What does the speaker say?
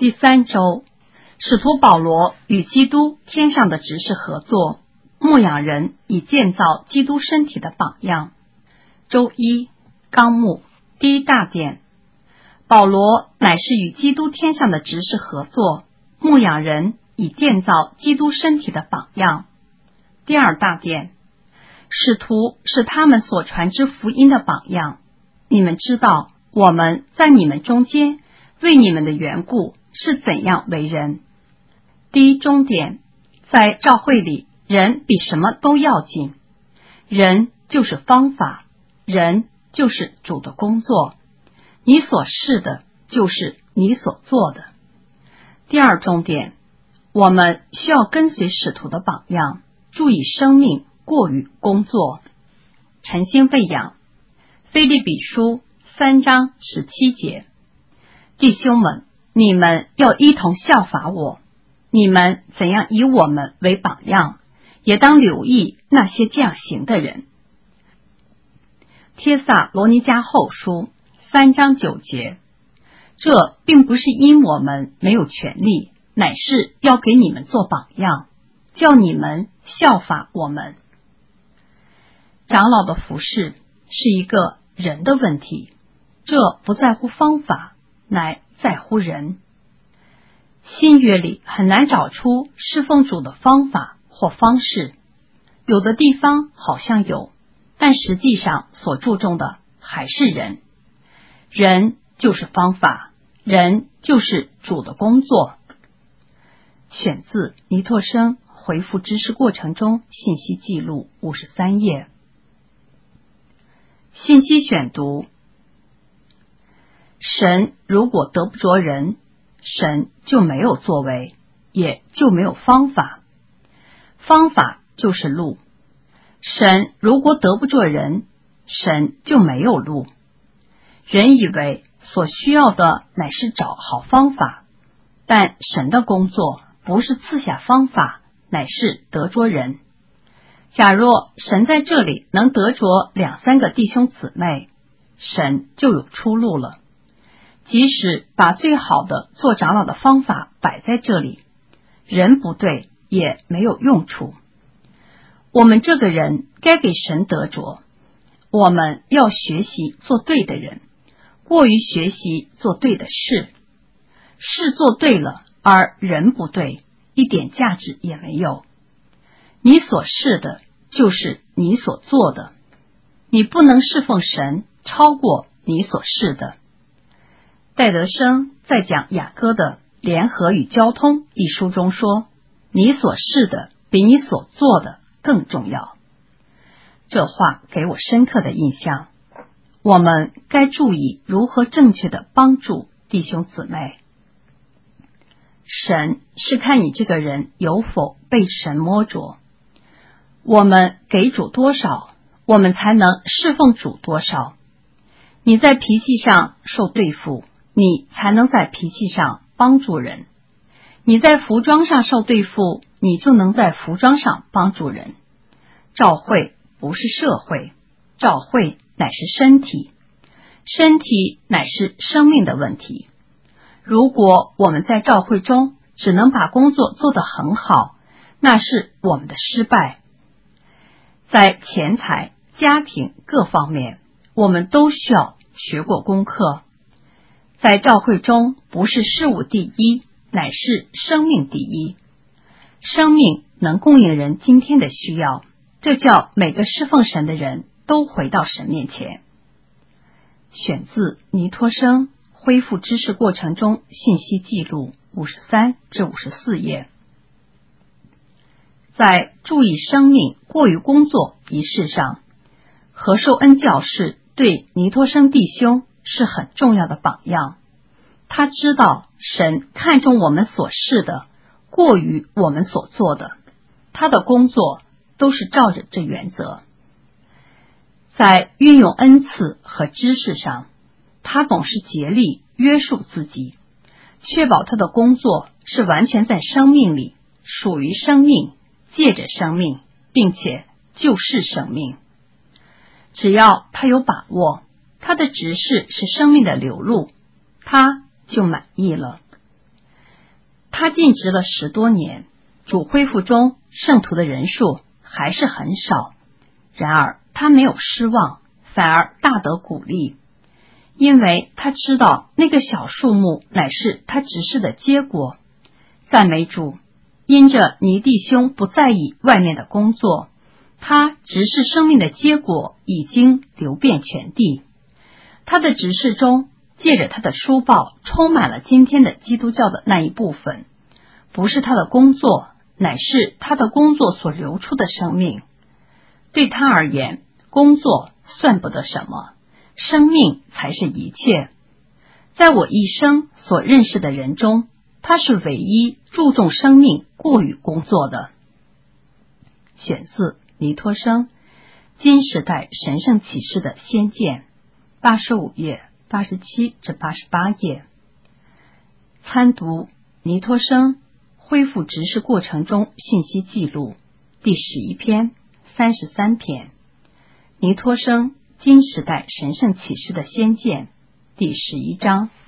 第3周，使徒保罗与基督天上的执事合作，牧养人以建造基督身体的榜样。周一，纲目第1大点，保罗乃是与基督天上的执事合作，牧养人以建造基督身体的榜样。第2大点，使徒是他们所传之福音的榜样。你们知道我们在你们中间为你们的缘故是怎样为人。第1中点，在教会里，人比什么都要紧。人就是方法，人就是主的工作，你所是的就是你所做的。第2中点，我们需要跟随使徒的榜样，注意生命过于工作。诚心喂养，腓立比书3章17节，弟兄们，你们要一同效法我，你们怎样以我们为榜样，也当留意那些这样行的人。帖撒罗尼迦后书3章9节，这并不是因我们没有权利，乃是要给你们做榜样，叫你们效法我们。长老的服事是一个人的问题，这不在乎方法，乃在乎人。新约里很难找出侍奉主的方法或方式，有的地方好像有，但实际上所注重的还是人。人就是方法，人就是主的工作。选自尼托生回复知识过程中信息记录53页。信息选读，神如果得不着人，神就没有作为，也就没有方法。方法就是路。神如果得不着人，神就没有路。人以为所需要的乃是找好方法，但神的工作不是赐下方法，乃是得着人。假若神在这里能得着2、3个弟兄姊妹，神就有出路了。即使把最好的做长老的方法摆在这里，人不对也没有用处。我们这个人该给神得着，我们要学习做对的人，过于学习做对的事。事做对了，而人不对，一点价值也没有。你所是的就是你所做的，你不能侍奉神超过你所是的。戴德生在讲雅歌的联合与交通一书中说，你所是的比你所做的更重要。这话给我深刻的印象。我们该注意如何正确的帮助弟兄姊妹。神是看你这个人有否被神摸着。我们给主多少，我们才能侍奉主多少。你在脾气上受对付，你才能在脾气上帮助人。你在服装上受对付，你就能在服装上帮助人。教会不是社会，教会乃是身体，身体乃是生命的问题。如果我们在教会中只能把工作做得很好，那是我们的失败。在钱财、家庭各方面，我们都需要学过功课。在教会中，不是事物第一，乃是生命第一。生命能供应人今天的需要，这叫每个侍奉神的人都回到神面前。选自尼托生恢复知识过程中信息记录53至54页。在注意生命过于工作一事上，何寿恩教士对尼托生弟兄是很重要的榜样。他知道神看重我们所是的过于我们所做的，他的工作都是照着这原则。在运用恩赐和知识上，他总是竭力约束自己，确保他的工作是完全在生命里，属于生命，借着生命，并且就是生命。只要他有把握，他的执事是生命的流露，他就满意了。 他尽职了10多年，主恢复中圣徒的人数还是很少。然而他没有失望，反而大得鼓励，因为他知道那个小数目乃是他执事的结果。赞美主，因着尼弟兄不在意外面的工作，他执事生命的结果已经流遍全地。他的执事中，借着他的书报充满了今天的基督教的那一部分，不是他的工作，乃是他的工作所流出的生命。对他而言，工作算不得什么，生命才是一切。在我一生所认识的人中，他是唯一注重生命过于工作的。选自尼托生金时代神圣启示的先见，85页87至88页。参读尼托生恢复执事过程中信息记录第11篇、33篇。尼托生金时代神圣启示的先见第11章。